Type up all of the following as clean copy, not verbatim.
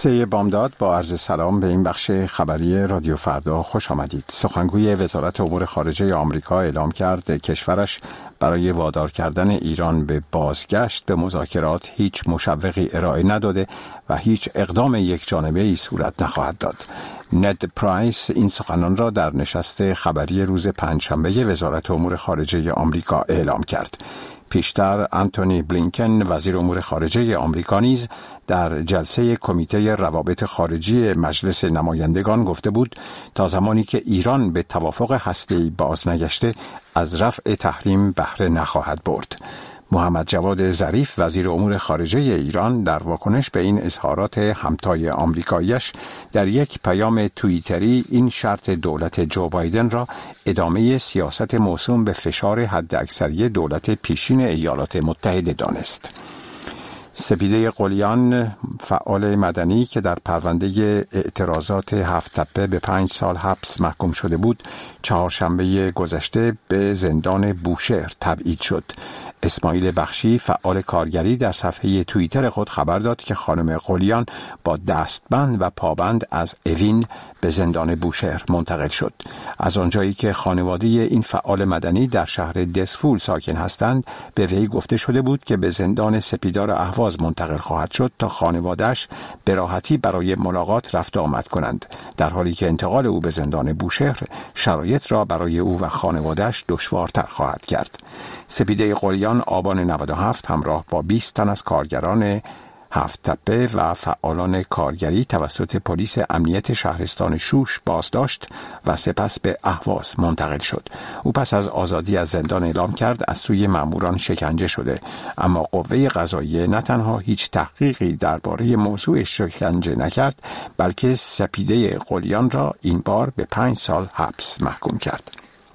قصه بامداد با عرض سلام به این بخش خبری رادیو فردا خوش آمدید. سخنگوی وزارت امور خارجه آمریکا اعلام کرد کشورش برای وادار کردن ایران به بازگشت به مذاکرات هیچ مشوقی ارائه نداده و هیچ اقدام یکجانبه‌ای صورت نخواهد داد. ند پرایس این سخنان را در نشست خبری روز پنجشنبه وزارت امور خارجه آمریکا اعلام کرد. پیشتر آنتونی بلینکن وزیر امور خارجه آمریکا نیز در جلسه کمیته روابط خارجی مجلس نمایندگان گفته بود تا زمانی که ایران به توافق هسته‌ای باز نگشته از رفع تحریم بهره نخواهد برد. محمد جواد ظریف وزیر امور خارجه ایران در واکنش به این اظهارات همتای آمریکاییش در یک پیام توییتری این شرط دولت جو بایدن را ادامه سیاست موسوم به فشار حداکثری دولت پیشین ایالات متحده دانست. سپیده قلیان فعال مدنی که در پرونده اعتراضات هفت تپه به 5 سال حبس محکوم شده بود، چهارشنبه گذشته به زندان بوشهر تبعید شد. اسماعیل بخشی فعال کارگری در صفحه توییتر خود خبر داد که خانم قلیان با دستبند و پابند از اوین به زندان بوشهر منتقل شد. از آنجایی که خانواده این فعال مدنی در شهر دسفول ساکن هستند، به وی گفته شده بود که به زندان سپیدار اهواز منتقل خواهد شد تا خانواده‌اش به راحتی برای ملاقات رفت آمد کنند، در حالی که انتقال او به زندان بوشهر شرایط را برای او و خانواده‌اش دشوارتر خواهد کرد. سپیده قلیان آبان 97 همراه با 20 تن از کارگران هفت تپه و فعالان کارگری توسط پلیس امنیت شهرستان شوش بازداشت و سپس به اهواز منتقل شد. او پس از آزادی از زندان اعلام کرد از سوی ماموران شکنجه شده، اما قوه قضاییه نه تنها هیچ تحقیقی درباره موضوع شکنجه نکرد، بلکه سپیده قلیان را این بار به 5 سال حبس محکوم کرد.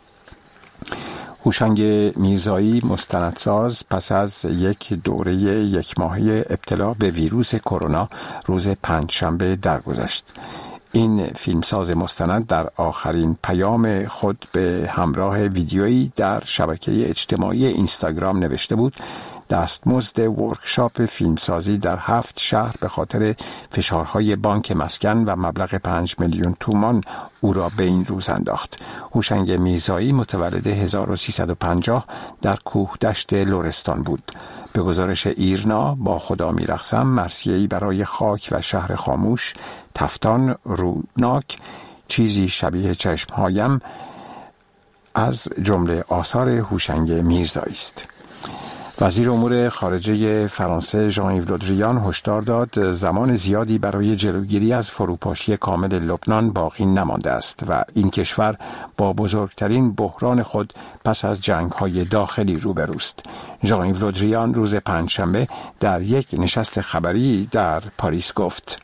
هوشنگ میرزایی مستندساز پس از یک دوره 1 ماهه ابتلا به ویروس کرونا روز پنجشنبه درگذشت. این فیلمساز مستند در آخرین پیام خود به همراه ویدیویی در شبکه اجتماعی اینستاگرام نوشته بود دستمزد ورکشاپ فیلمسازی در 7 شهر به خاطر فشارهای بانک مسکن و مبلغ 5 میلیون تومان او را به این روز انداخت. هوشنگ میرزایی متولد 1350 در کوهدشت لرستان بود. به گزارش ایرنا با خدا میرقصم، مرثیه‌ای برای خاک و شهر خاموش، تفتان روناک، چیزی شبیه چشمهایم از جمله آثار هوشنگ میرزایی است. وزیر امور خارجه فرانسه ژان ایو لودریان هشدار داد زمان زیادی برای جلوگیری از فروپاشی کامل لبنان باقی نمانده است و این کشور با بزرگترین بحران خود پس از جنگ‌های داخلی روبروست. ژان ایو لودریان روز پنجشنبه در یک نشست خبری در پاریس گفت: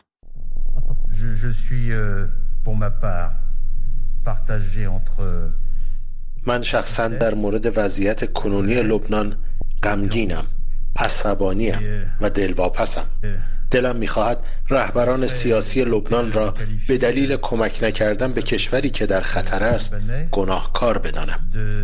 من شخصا در مورد وضعیت کنونی لبنان غمگینم، عصبانیم و دلواپسم. دلم می‌خواهد رهبران سیاسی لبنان را به دلیل کمک نکردن به کشوری که در خطر است گناهکار بدانم.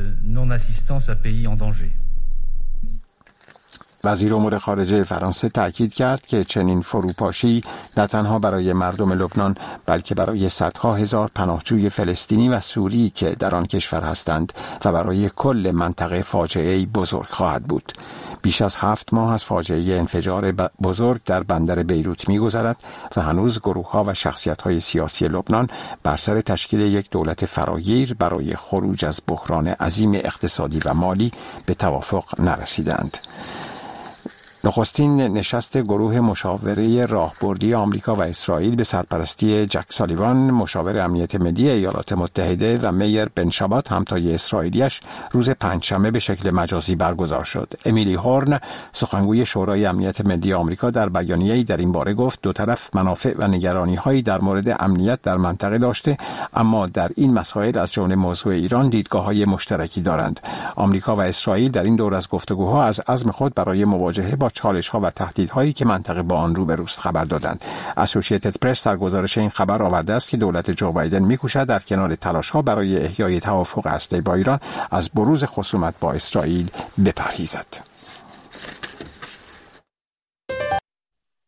وزیر امور خارجه فرانسه تأکید کرد که چنین فروپاشی نه تنها برای مردم لبنان بلکه برای صدها هزار پناهجوی فلسطینی و سوری که در آن کشور هستند و برای کل منطقه فاجعه‌ای بزرگ خواهد بود. بیش از 7 ماه از فاجعه انفجار بزرگ در بندر بیروت می‌گذرد و هنوز گروه‌ها و شخصیت‌های سیاسی لبنان بر سر تشکیل یک دولت فراگیر برای خروج از بحران عظیم اقتصادی و مالی به توافق نرسیدند. نخستین نشست گروه مشاوره راهبردی آمریکا و اسرائیل به سرپرستی جک سالیوان مشاور امنیت ملی ایالات متحده و میر بن شبات همتای اسرائیلیش روز پنجشنبه به شکل مجازی برگزار شد. امیلی هورن سخنگوی شورای امنیت ملی آمریکا در بیانیه‌ای در این باره گفت دو طرف منافع و نگرانی‌هایی در مورد امنیت در منطقه داشته، اما در این مسائل از جمله موضوع ایران دیدگاه‌های مشترکی دارند. آمریکا و اسرائیل در این دور از گفتگوها از عزم خود برای مواجهه با چالش‌ها و تهدیدهایی که منطقه با آن روبروست خبر دادند. اسوسییتد پرس در گزارش این خبر آورده است که دولت جو بایدن می‌کوشد در کنار تلاش‌ها برای احیای توافق هسته‌ای با ایران از بروز خصومت با اسرائیل بپرهیزد.